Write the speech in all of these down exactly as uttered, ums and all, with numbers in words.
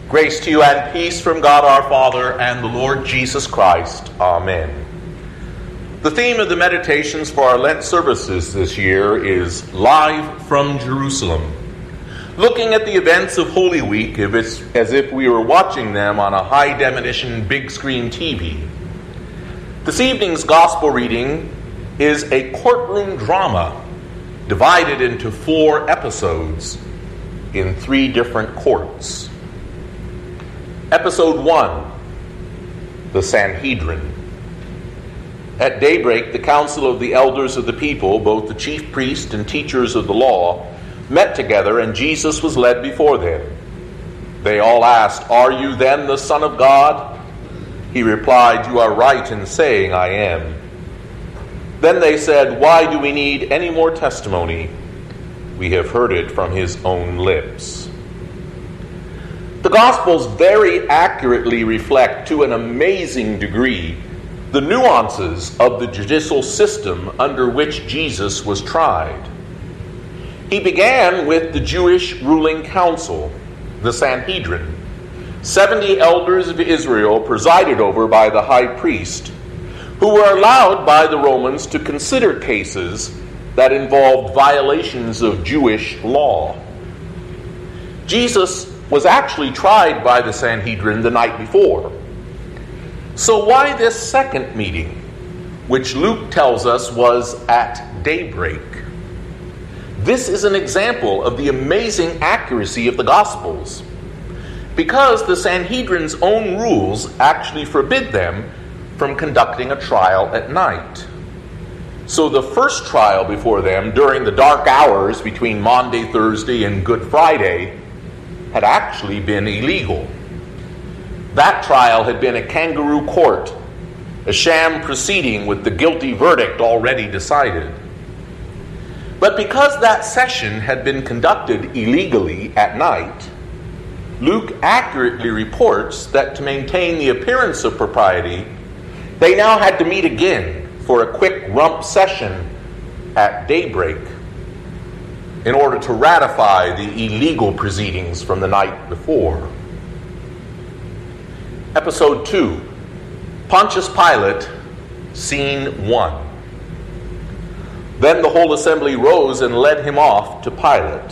Grace to you and peace from God our Father and the Lord Jesus Christ. Amen. The theme of the meditations for our Lent services this year is Live from Jerusalem, looking at the events of Holy Week as if we were watching them on a high-definition big-screen T V. This evening's gospel reading is a courtroom drama divided into four episodes in three different courts. Episode one, the Sanhedrin. At daybreak, the council of the elders of the people, both the chief priests and teachers of the law, met together, and Jesus was led before them. They all asked, "Are you then the Son of God?" He replied, "You are right in saying I am." Then they said, "Why do we need any more testimony? We have heard it from his own lips." The Gospels very accurately reflect, to an amazing degree, the nuances of the judicial system under which Jesus was tried. He began with the Jewish ruling council, the Sanhedrin, seventy elders of Israel presided over by the high priest, who were allowed by the Romans to consider cases that involved violations of Jewish law. Jesus was actually tried by the Sanhedrin the night before. So why this second meeting, which Luke tells us was at daybreak? This is an example of the amazing accuracy of the Gospels, because the Sanhedrin's own rules actually forbid them from conducting a trial at night. So the first trial before them during the dark hours between Maundy, Thursday, and Good Friday had actually been illegal. That trial had been a kangaroo court, a sham proceeding with the guilty verdict already decided. But because that session had been conducted illegally at night, Luke accurately reports that to maintain the appearance of propriety, they now had to meet again for a quick rump session at daybreak in order to ratify the illegal proceedings from the night before. Episode two, Pontius Pilate, Scene one. Then the whole assembly rose and led him off to Pilate.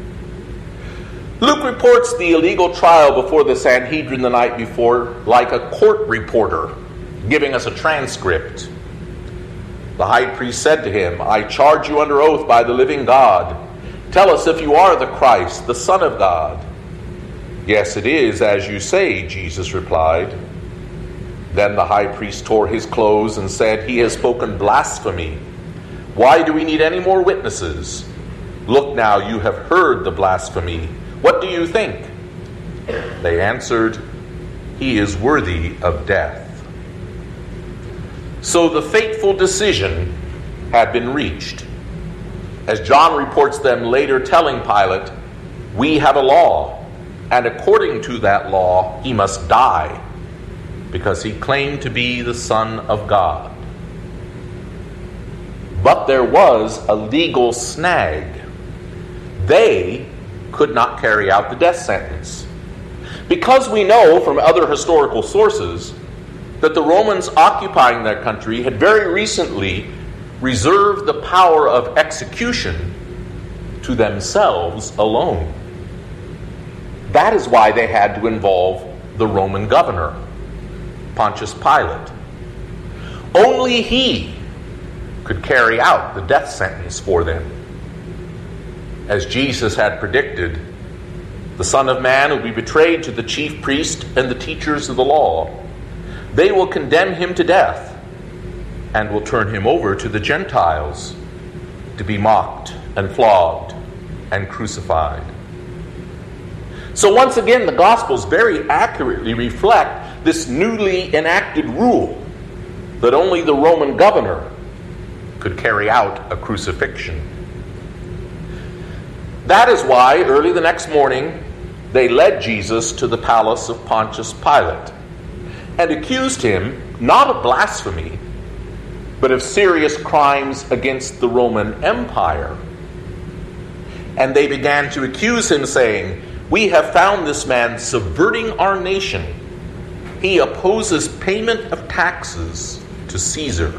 Luke reports the illegal trial before the Sanhedrin the night before like a court reporter, giving us a transcript. The high priest said to him, "I charge you under oath by the living God. Tell us if you are the Christ, the Son of God." "Yes, it is, as you say," Jesus replied. Then the high priest tore his clothes and said, "He has spoken blasphemy. Why do we need any more witnesses? Look now, you have heard the blasphemy. What do you think?" They answered, "He is worthy of death." So the fateful decision had been reached. As John reports them later telling Pilate, "We have a law, and according to that law, he must die, because he claimed to be the Son of God." But there was a legal snag. They could not carry out the death sentence, because we know from other historical sources that the Romans occupying their country had very recently reserved the power of execution to themselves alone. That is why they had to involve the Roman governor, Pontius Pilate. Only he could carry out the death sentence for them. As Jesus had predicted, the Son of Man will be betrayed to the chief priest and the teachers of the law. They will condemn him to death and will turn him over to the Gentiles to be mocked and flogged and crucified. So once again, the Gospels very accurately reflect this newly enacted rule that only the Roman governor could carry out a crucifixion. That is why early the next morning they led Jesus to the palace of Pontius Pilate and accused him not of blasphemy, but of serious crimes against the Roman Empire. And they began to accuse him, saying, We have found this man subverting our nation. He opposes payment of taxes to Caesar.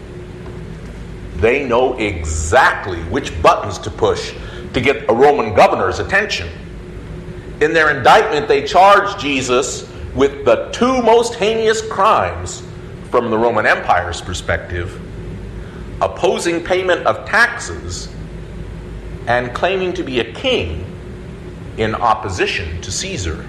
They know exactly which buttons to push to get a Roman governor's attention. In their indictment, they charge Jesus with the two most heinous crimes from the Roman Empire's perspective: opposing payment of taxes and claiming to be a king in opposition to Caesar.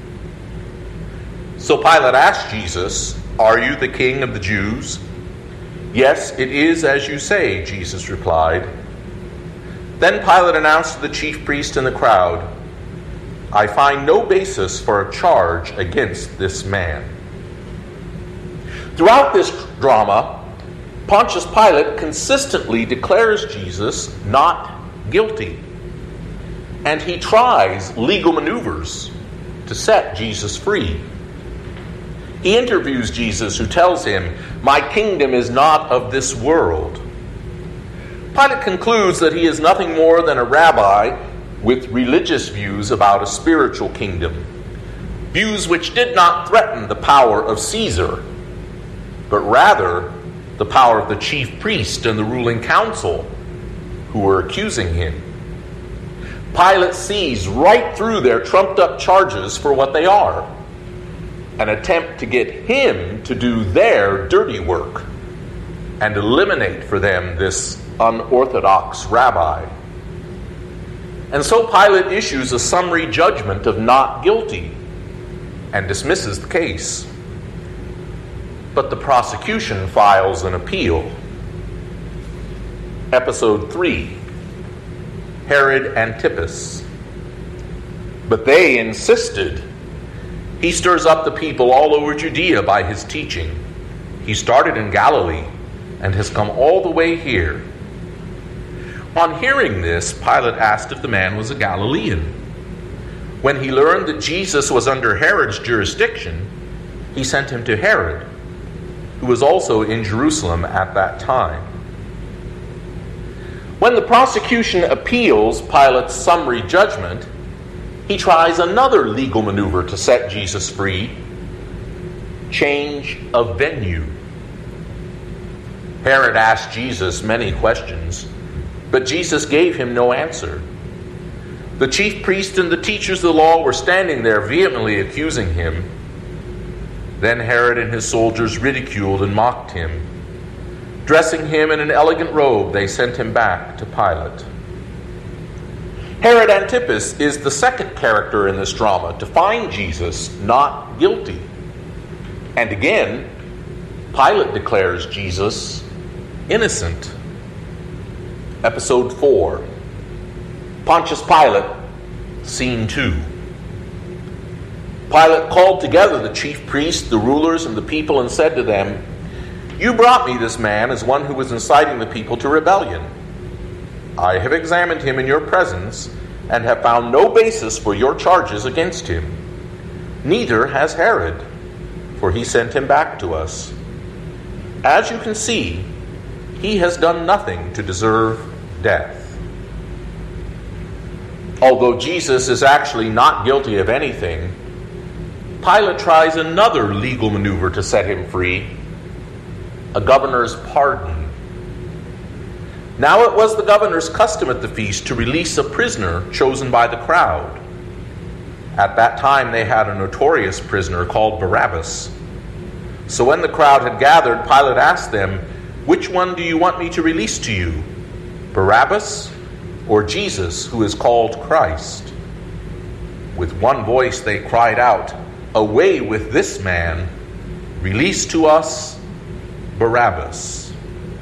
So Pilate asked Jesus, "Are you the king of the Jews?" "Yes, it is as you say," Jesus replied. Then Pilate announced to the chief priest and the crowd, "I find no basis for a charge against this man." Throughout this drama, Pontius Pilate consistently declares Jesus not guilty, and he tries legal maneuvers to set Jesus free. He interviews Jesus, who tells him, "My kingdom is not of this world." Pilate concludes that he is nothing more than a rabbi with religious views about a spiritual kingdom, views which did not threaten the power of Caesar, but rather the power of the chief priest and the ruling council who were accusing him. Pilate sees right through their trumped-up charges for what they are: an attempt to get him to do their dirty work and eliminate for them this unorthodox rabbi. And so Pilate issues a summary judgment of not guilty and dismisses the case. But the prosecution files an appeal. Episode three, Herod Antipas. But they insisted. He stirs up the people all over Judea by his teaching. He started in Galilee and has come all the way here. On hearing this, Pilate asked if the man was a Galilean. When he learned that Jesus was under Herod's jurisdiction, he sent him to Herod, who was also in Jerusalem at that time. When the prosecution appeals Pilate's summary judgment, he tries another legal maneuver to set Jesus free: change of venue. Herod asked Jesus many questions, but Jesus gave him no answer. The chief priests and the teachers of the law were standing there vehemently accusing him. Then Herod and his soldiers ridiculed and mocked him. Dressing him in an elegant robe, they sent him back to Pilate. Herod Antipas is the second character in this drama to find Jesus not guilty. And again, Pilate declares Jesus innocent. Episode four, Pontius Pilate, Scene two. Pilate called together the chief priests, the rulers, and the people and said to them, "You brought me this man as one who was inciting the people to rebellion. I have examined him in your presence and have found no basis for your charges against him. Neither has Herod, for he sent him back to us. As you can see, he has done nothing to deserve death." Although Jesus is actually not guilty of anything, Pilate tries another legal maneuver to set him free: a governor's pardon. Now it was the governor's custom at the feast to release a prisoner chosen by the crowd. At that time they had a notorious prisoner called Barabbas. So when the crowd had gathered, Pilate asked them, "Which one do you want me to release to you, Barabbas or Jesus, who is called Christ?" With one voice they cried out, "Away with this man! Release to us Barabbas."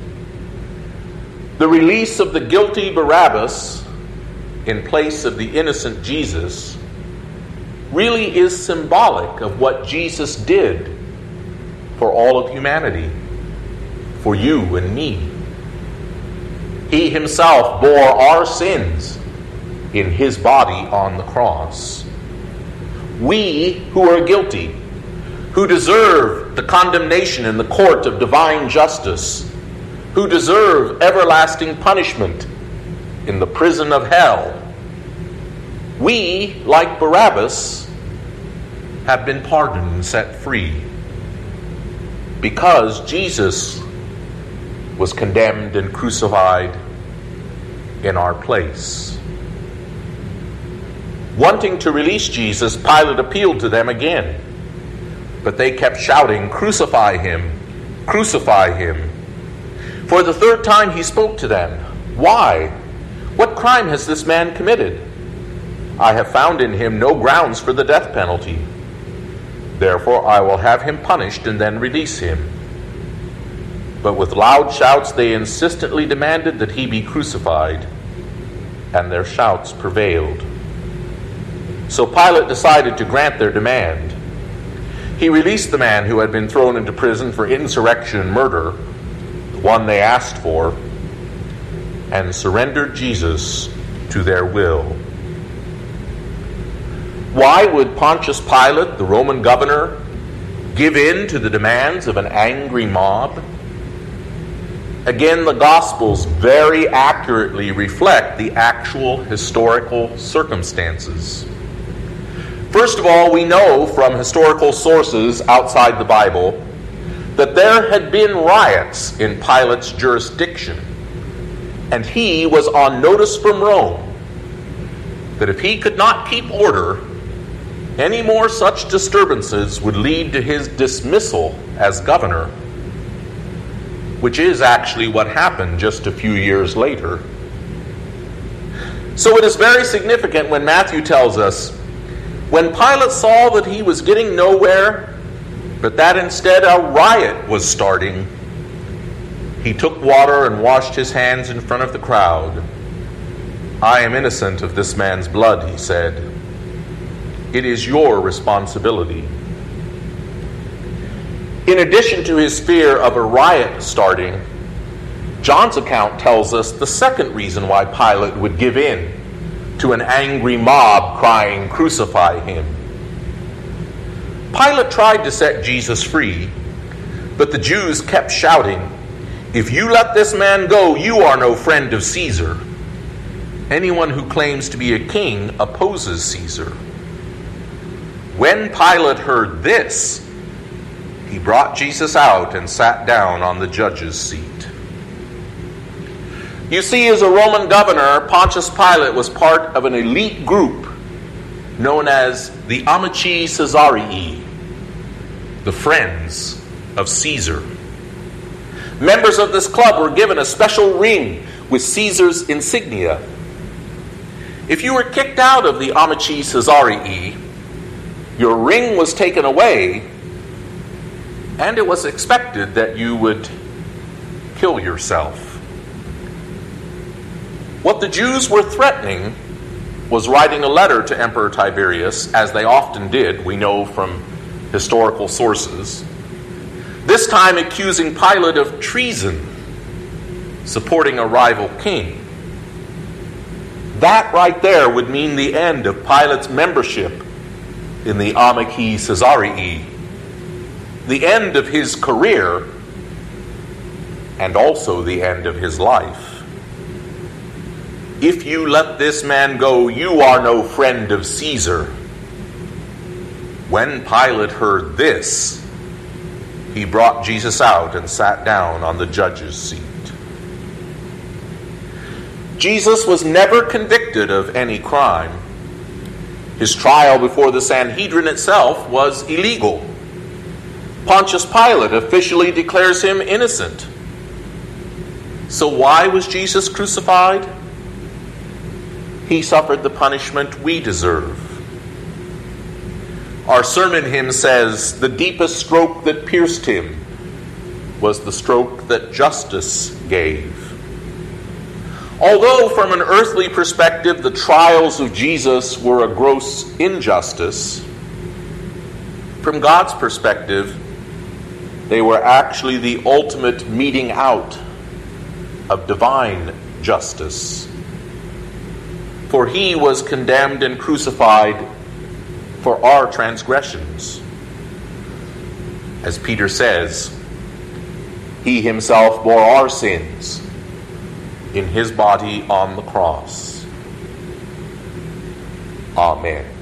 The release of the guilty Barabbas in place of the innocent Jesus really is symbolic of what Jesus did for all of humanity, for you and me. He himself bore our sins in his body on the cross. We who are guilty, who deserve the condemnation in the court of divine justice, who deserve everlasting punishment in the prison of hell, We, like Barabbas, have been pardoned and set free because Jesus was condemned and crucified in our place. Wanting to release Jesus, Pilate appealed to them again, but they kept shouting, "Crucify him! Crucify him!" For the third time he spoke to them. "Why? What crime has this man committed? I have found in him no grounds for the death penalty. Therefore I will have him punished and then release him." But with loud shouts they insistently demanded that he be crucified, and their shouts prevailed. So Pilate decided to grant their demand. He released the man who had been thrown into prison for insurrection and murder, the one they asked for, and surrendered Jesus to their will. Why would Pontius Pilate, the Roman governor, give in to the demands of an angry mob? Again, the Gospels very accurately reflect the actual historical circumstances. First of all, we know from historical sources outside the Bible that there had been riots in Pilate's jurisdiction, and he was on notice from Rome that if he could not keep order, any more such disturbances would lead to his dismissal as governor, which is actually what happened just a few years later. So it is very significant when Matthew tells us, when Pilate saw that he was getting nowhere, but that instead a riot was starting, he took water and washed his hands in front of the crowd. "I am innocent of this man's blood," he said. "It is your responsibility." In addition to his fear of a riot starting, John's account tells us the second reason why Pilate would give in to an angry mob crying, "Crucify him." Pilate tried to set Jesus free, but the Jews kept shouting, "If you let this man go, you are no friend of Caesar. Anyone who claims to be a king opposes Caesar." When Pilate heard this, he brought Jesus out and sat down on the judge's seat. You see, as a Roman governor, Pontius Pilate was part of an elite group known as the Amici Caesarii, the Friends of Caesar. Members of this club were given a special ring with Caesar's insignia. If you were kicked out of the Amici Caesarii, your ring was taken away, and it was expected that you would kill yourself. What the Jews were threatening was writing a letter to Emperor Tiberius, as they often did, we know from historical sources, this time accusing Pilate of treason, supporting a rival king. That right there would mean the end of Pilate's membership in the Amici Caesarii, the end of his career, and also the end of his life. "If you let this man go, you are no friend of Caesar." When Pilate heard this, he brought Jesus out and sat down on the judge's seat. Jesus was never convicted of any crime. His trial before the Sanhedrin itself was illegal. Pontius Pilate officially declares him innocent. So why was Jesus crucified? He suffered the punishment we deserve. Our sermon hymn says, "The deepest stroke that pierced him was the stroke that justice gave." Although from an earthly perspective the trials of Jesus were a gross injustice, from God's perspective they were actually the ultimate meting out of divine justice. For he was condemned and crucified for our transgressions. As Peter says, he himself bore our sins in his body on the cross. Amen.